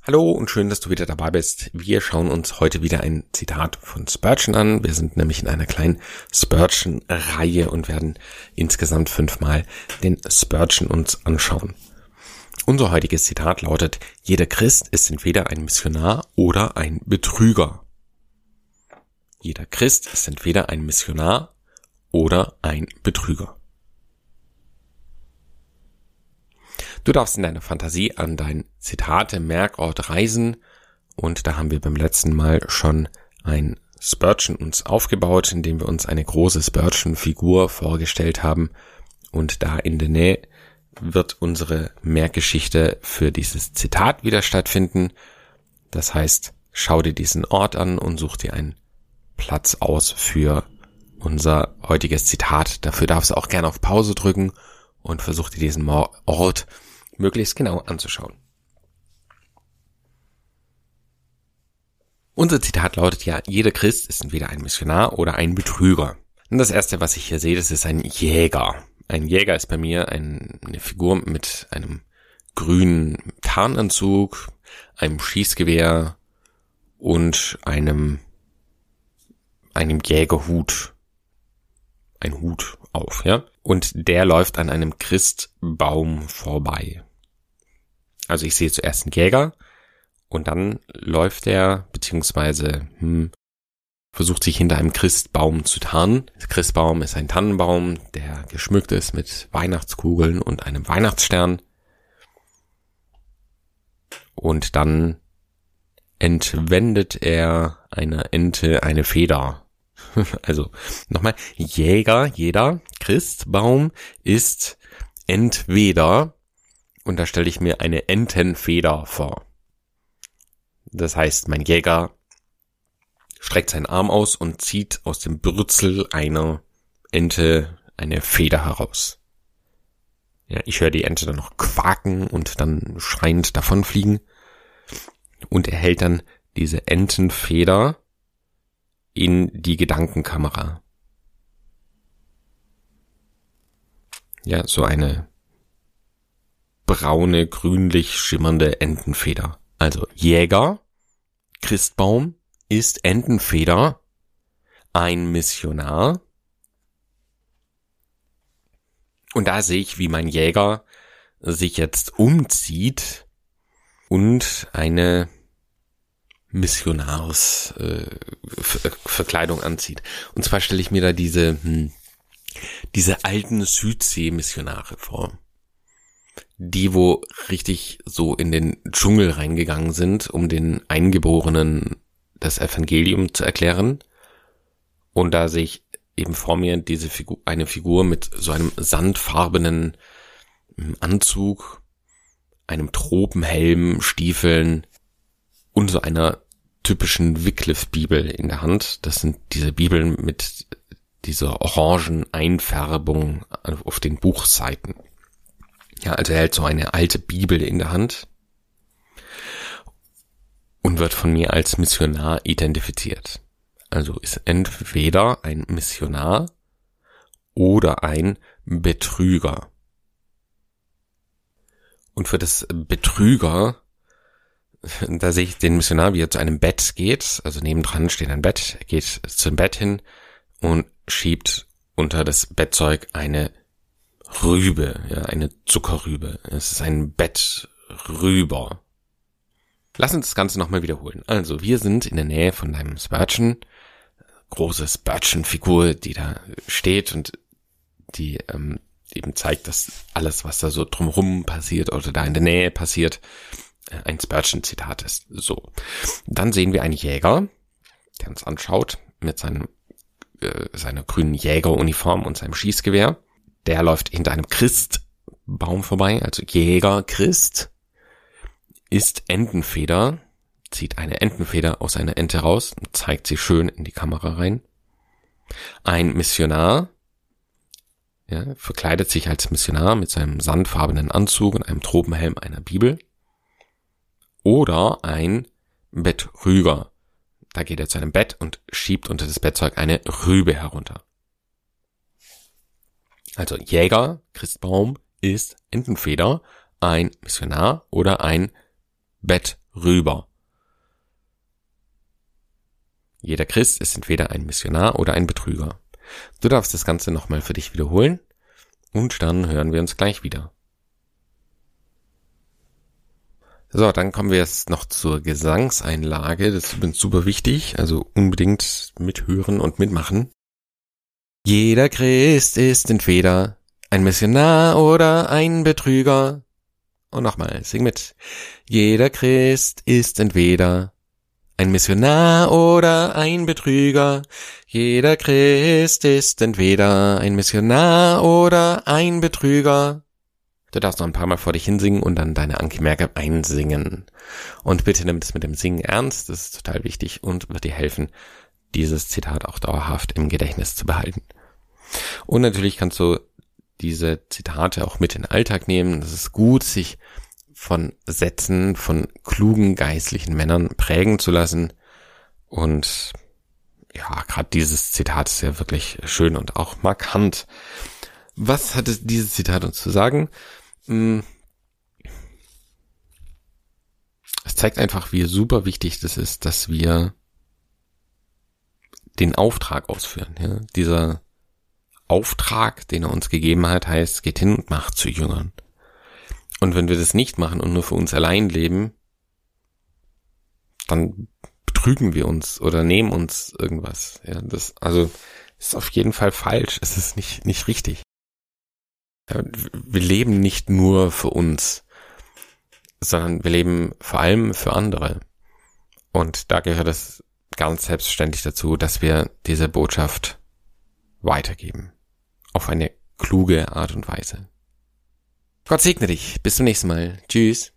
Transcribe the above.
Hallo und schön, dass du wieder dabei bist. Wir schauen uns heute wieder ein Zitat von Spurgeon an. Wir sind nämlich in einer kleinen Spurgeon-Reihe und werden insgesamt 5-mal den Spurgeon uns anschauen. Unser heutiges Zitat lautet: Jeder Christ ist entweder ein Missionar oder ein Betrüger. Jeder Christ ist entweder ein Missionar oder ein Betrüger. Du darfst in deiner Fantasie an dein Zitate-Merkort reisen und da haben wir beim letzten Mal schon ein Spurgeon uns aufgebaut, indem wir uns eine große Spurgeon-Figur vorgestellt haben und da in der Nähe wird unsere Merkgeschichte für dieses Zitat wieder stattfinden. Das heißt, schau dir diesen Ort an und such dir einen Platz aus für unser heutiges Zitat. Dafür darfst du auch gerne auf Pause drücken und versuch dir diesen Ort möglichst genau anzuschauen. Unser Zitat lautet ja: Jeder Christ ist entweder ein Missionar oder ein Betrüger. Und das erste, was ich hier sehe, das ist ein Jäger. Ein Jäger ist bei mir eine Figur mit einem grünen Tarnanzug, einem Schießgewehr und einem Jägerhut. Ein Hut auf, ja. Und der läuft an einem Christbaum vorbei. Also ich sehe zuerst einen Jäger und dann läuft er, beziehungsweise versucht sich hinter einem Christbaum zu tarnen. Der Christbaum ist ein Tannenbaum, der geschmückt ist mit Weihnachtskugeln und einem Weihnachtsstern. Und dann entwendet er einer Ente eine Feder. Also nochmal, jeder Christbaum ist entweder, und da stelle ich mir eine Entenfeder vor. Das heißt, mein Jäger streckt seinen Arm aus und zieht aus dem Bürzel einer Ente eine Feder heraus. Ja, ich höre die Ente dann noch quaken und dann schreiend davonfliegen. Und er hält dann diese Entenfeder in die Gedankenkamera. Ja, so eine braune, grünlich schimmernde Entenfeder. Also Jäger, Christbaum ist Entenfeder, ein Missionar. Und da sehe ich, wie mein Jäger sich jetzt umzieht und eine Verkleidung anzieht. Und zwar stelle ich mir da diese alten Südsee-Missionare vor, die wo richtig so in den Dschungel reingegangen sind, um den Eingeborenen das Evangelium zu erklären. Und da sehe ich eben vor mir eine Figur mit so einem sandfarbenen Anzug, einem Tropenhelm, Stiefeln und so einer typischen Wycliffe-Bibel in der Hand. Das sind diese Bibeln mit dieser orangen Einfärbung auf den Buchseiten. Ja, also er hält so eine alte Bibel in der Hand und wird von mir als Missionar identifiziert. Also ist entweder ein Missionar oder ein Betrüger. Und für das Betrüger, da sehe ich den Missionar, wie er zu einem Bett geht, also nebendran steht ein Bett, er geht zum Bett hin und schiebt unter das Bettzeug eine Rübe, ja, eine Zuckerrübe. Es ist ein Bettrüber. Lass uns das Ganze nochmal wiederholen. Also, wir sind in der Nähe von deinem Spurgeon, große Spurgeon-Figur, die da steht und die eben zeigt, dass alles, was da so drumherum passiert oder da in der Nähe passiert, ein Spurgeon-Zitat ist. So. Dann sehen wir einen Jäger, der uns anschaut mit seiner grünen Jägeruniform und seinem Schießgewehr. Der läuft hinter einem Christbaum vorbei, also Jäger, Christ, ist Entenfeder, zieht eine Entenfeder aus einer Ente raus und zeigt sie schön in die Kamera rein. Ein Missionar, ja, verkleidet sich als Missionar mit seinem sandfarbenen Anzug und einem Tropenhelm einer Bibel. Oder ein Betrüger. Da geht er zu einem Bett und schiebt unter das Bettzeug eine Rübe herunter. Also Jäger, Christbaum ist Entenfeder, ein Missionar oder ein Betrüger. rüber. Jeder Christ ist entweder ein Missionar oder ein Betrüger. Du darfst das Ganze nochmal für dich wiederholen und dann hören wir uns gleich wieder. So, dann kommen wir jetzt noch zur Gesangseinlage. Das ist übrigens super wichtig, also unbedingt mithören und mitmachen. Jeder Christ ist entweder ein Missionar oder ein Betrüger. Und nochmal, sing mit. Jeder Christ ist entweder ein Missionar oder ein Betrüger. Jeder Christ ist entweder ein Missionar oder ein Betrüger. Du darfst noch ein paar Mal vor dich hinsingen und dann deine Anki Merkel einsingen. Und bitte nimm das mit dem Singen ernst, das ist total wichtig und wird dir helfen, dieses Zitat auch dauerhaft im Gedächtnis zu behalten. Und natürlich kannst du diese Zitate auch mit in den Alltag nehmen. Das ist gut, sich von Sätzen von klugen geistlichen Männern prägen zu lassen. Und ja, gerade dieses Zitat ist ja wirklich schön und auch markant. Was hat dieses Zitat uns zu sagen? Es zeigt einfach, wie super wichtig das ist, dass wir den Auftrag ausführen. Ja? Dieser Auftrag, den er uns gegeben hat, heißt, geht hin und macht zu Jüngern. Und wenn wir das nicht machen und nur für uns allein leben, dann betrügen wir uns oder nehmen uns irgendwas. Ja, das ist auf jeden Fall falsch. Es ist nicht richtig. Ja, wir leben nicht nur für uns, sondern wir leben vor allem für andere. Und da gehört es ganz selbstverständlich dazu, dass wir diese Botschaft weitergeben. Auf eine kluge Art und Weise. Gott segne dich. Bis zum nächsten Mal. Tschüss.